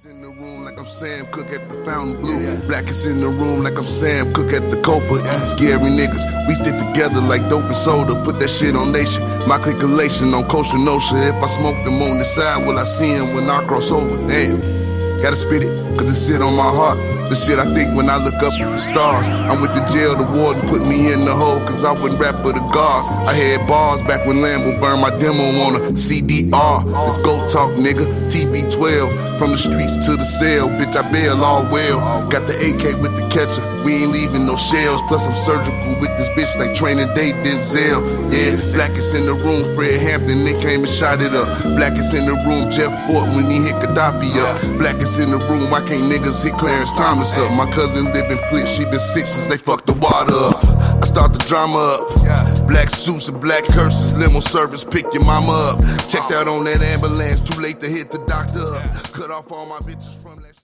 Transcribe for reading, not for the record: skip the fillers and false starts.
In the room like I'm Sam Cooke at the Fountain Blue. Blackest in the room like I'm Sam Cooke at the Copa. Scary niggas, we stick together like dope and soda. Put that shit on nation, my calculation on Coastal Notion. If I smoke them on the side, will I see him when I cross over? Damn, gotta spit it, cause it sit on my heart. The shit I think when I look up at the stars. I'm with the jail, the warden put me in the hole, cause I wouldn't rap for the guards. I had bars back when Lambo burned my demo on a CDR. Let's go talk, nigga, TB12. From the streets to the cell, bitch, I bail all well. Got the AK with the catcher, we ain't leaving no shells. Plus I'm surgical with this bitch like Training Day Denzel. Yeah, blackest in the room, Fred Hampton, they came and shot it up. Blackest in the room, Jeff Fort when he hit Gaddafi up. Blackest in the room, why can't niggas hit Clarence Thomas up? My cousin live in Flint, she been sick since they fucked the water up. I start the drama up. Black suits and black curses, limo service, pick your mama up. Checked out on that ambulance, too late to hit the doctor up. Cut off all my bitches from that.